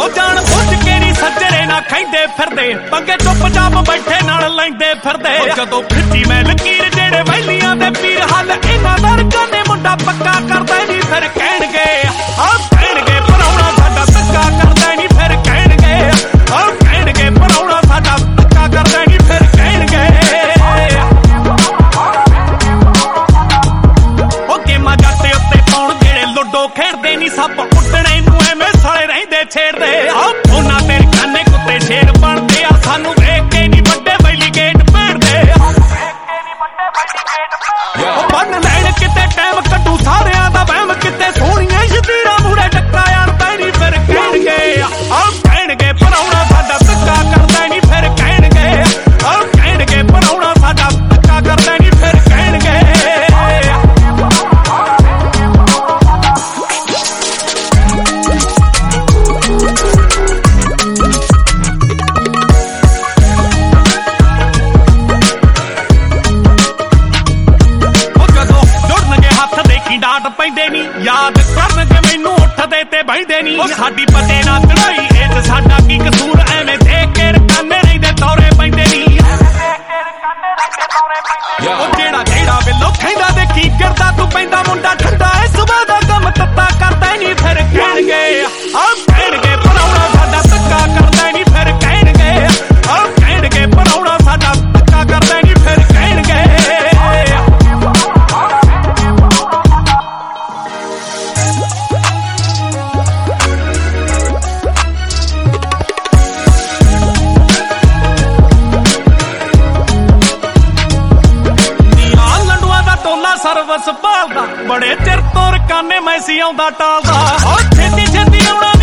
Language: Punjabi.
ਉਹ ਜਾਣ ਬੁੱਝ ਕੇ ਨੀ ਸੱਜਰੇ ਨਾ ਖੈਂਦੇ ਫਿਰਦੇ, ਪੰਗੇ ਚੁੱਪ-ਚਾਪ ਬੈਠੇ ਨਾਲ ਲੈਂਦੇ ਫਿਰਦੇ। ਜਦੋਂ ਖਿੱਚੀ ਮੈਂ ਲਕੀਰ ਜਿਹੜੇ ਵੈਲੀਆਂ ਦੇ ਪੀਰ, ਹੱਲ ਇਹਨਾਂ ਲੜਕਾਂ ਨੇ ਮੁੰਡਾ ਪੱਕਾ ਕਰਦਾ ਨੀ ਫਿਰ ਕਹਿਣਗੇ ਕਹਿਣਗੇ ਪਰਾਉਣਾ ਸਾਡਾ ਧੱਕਾ ਕਰਦਾ ਨੀ ਫਿਰ ਕਹਿਣਗੇ ਕਹਿਣਗੇ ਪਰਾਉਣਾ ਸਾਡਾ ਧੱਕਾ ਕਰਦਾ ਨੀ ਫਿਰ ਕਹਿਣਗੇ। ਉਹ ਗੇਮਾਂ ਜੱਟ ਉੱਤੇ ਪਾਉਣ ਜਿਹੜੇ ਲੁੱਡੋ ਖੇਡਦੇ ਨੀ, ਸੱਪ ਉੱਡਣੇ ਨੂੰ ਐਵੇਂ ਸਾਲੇ ਰਹਿੰਦੇ ਛੇੜਦੇ। ਉਹਨਾਂ ਤੇ ਖਾਨੇ ਕੁੱਤੇ ਸ਼ੇਰ ਬਣਦੇ ਆ, ਸਾਨੂੰ ਵੇਖ ਕੇ ਨੀ ਵੱਡੇ ਵੈਲੀ ਗੇਟ ਭੇੜਦੇ। ਉਹ ਬੰਨ ਲੈਣ ਕਿਤੇ ਟਾਈਮ ਕੱਢੂ ਸਾਰਿਆਂ ਦਾ ਵਹਿਮ, ਕਿਤੇ ਸੋਹਣੀਆਂ ਸ਼ਤੀਰਾਂ ਮੂਰੇ ਟੱਕਾ ਅੜਦਾ ਨੀ ਫਿਰ ਕਹਿਣਗੇ ਕਹਿਣਗੇ ਪਰਾਉਣਾ ਸਾਡਾ ਧੱਕਾ ਕਰਦਾ ਨੀ ਫਿਰ ਕਹਿਣਗੇ ਕਹਿਣਗੇ ਪਰਾਉਣਾ ਸਾਡਾ ਧੱਕਾ ਕਰਦਾ ਨੀ ਫਿਰ ਕਹਿਣਗੇ। ਡਾਂਟ ਪੈਂਦੇ ਨੀ, ਯਾਦ ਕਰਨਗੇ ਮੈਨੂੰ ਉੱਠਦੇ ਤੇ ਬਹਿੰਦੇ ਨੀ। ਉਹ ਸਾਡੀ ਪਤੇ ਨਾ ਚੜਾਈ ਇਹ ਚ ਸਾਡਾ ਕੀ ਕਸੂਰ, ਐਵੇਂ ਦੇਖ ਕੇ ਰਕਾਨੇ ਰਹਿੰਦੇ ਦੌਰੇ ਪੈਂਦੇ ਨੀ। ਉਹ ਜਿਹੜਾ ਵੇਲੋ ਖੈਂਦਾ ਦੇਖੀ ਕਰਦਾ ਤੂੰ ਪੈਂਦਾ ਮੁੰਡਾ ਠੰਡਾ, ਇਸ ਸੁਬਾ ਦਾ ਕੰਮ ਤੱਤਾ ਕਰਦਾ ਨੀ ਫਿਰ ਕਹਿਣਗੇ ਕਹਿਣਗੇ ਪਰਾਉਣਾ ਸਾਡਾ ਧੱਕਾ ਕਰਦਾ ਨੀ ਫਿਰ ਕਹਿਣਗੇ ਕਹਿਣਗੇ ਪਰਾਉਣਾ ਸਾਡਾ ਧੱਕਾ ਕਰਦਾ ਨੀ ਫਿਰ ਕਹਿਣਗੇ। ਸਰਵਿਸ ਭਾਲਦਾ ਬੜੇ ਚਿਰ ਤੋਂ ਰਕਾਨੇ ਮੈਂ ਸੀ ਆਉਂਦਾ ਟਾਲਦਾ, ਛੇਤੀ ਛੇਤੀ ਆਉਣਾ